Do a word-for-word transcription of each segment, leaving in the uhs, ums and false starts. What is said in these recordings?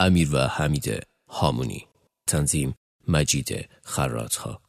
امیر و حمید هامونی، تنظیم مجید خرات‌ها.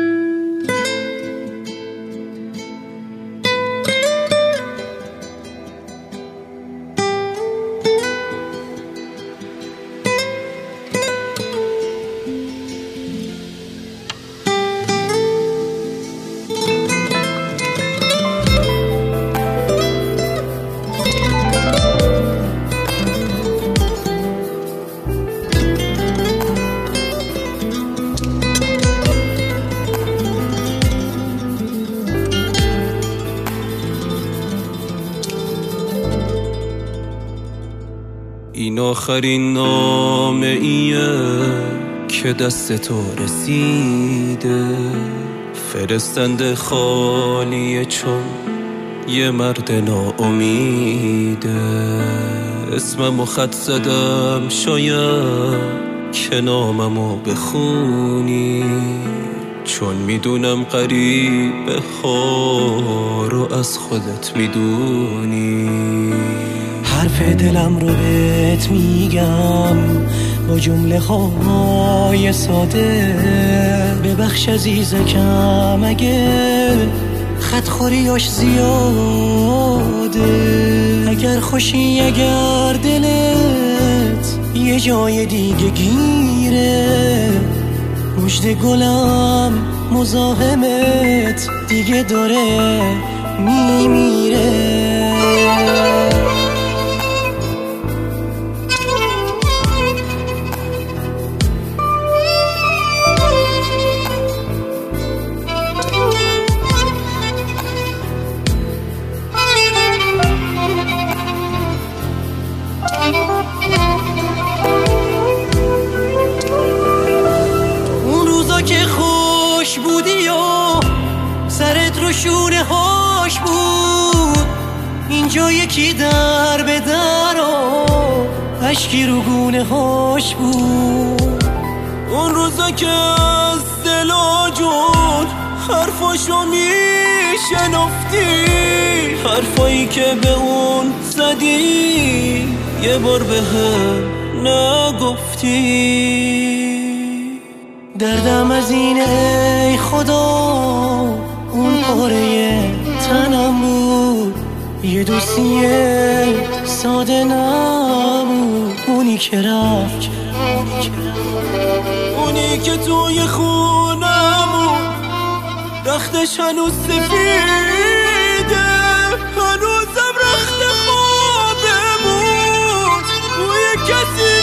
این آخرین نامه ایه که دست تو رسیده، فرستنده خالیه چون یه مرد ناامیده. اسممو خط زدم شاید که ناممو بخونی، چون میدونم غریبه ها رو از خودت میدونی. حرف دلم رو بهت میگم با جمله های ساده، ببخش عزیزکم اگه خط خوریاش زیاده. اگر خوشی اگر دلت یه جای دیگه گیره، مژده گلم مزاحمت دیگه داره میمیره. اون روزا که خوش بودی و سرت رو شونه هاش بود، اینجا یکی در به در و عشقی رو گونه هاش بود. اون روزا که از دلا جون حرفاشو میشنفتی، حرفایی که به اون زدی یه بار به هم نگفتی. دردم از این ای خدا اون پاره تنم بود، یه دوستیه ساده نبود. اونی که رفت، اونی که توی خونمون رختش هنوز سفیده، هنوزم رخت خوابمون روی کسی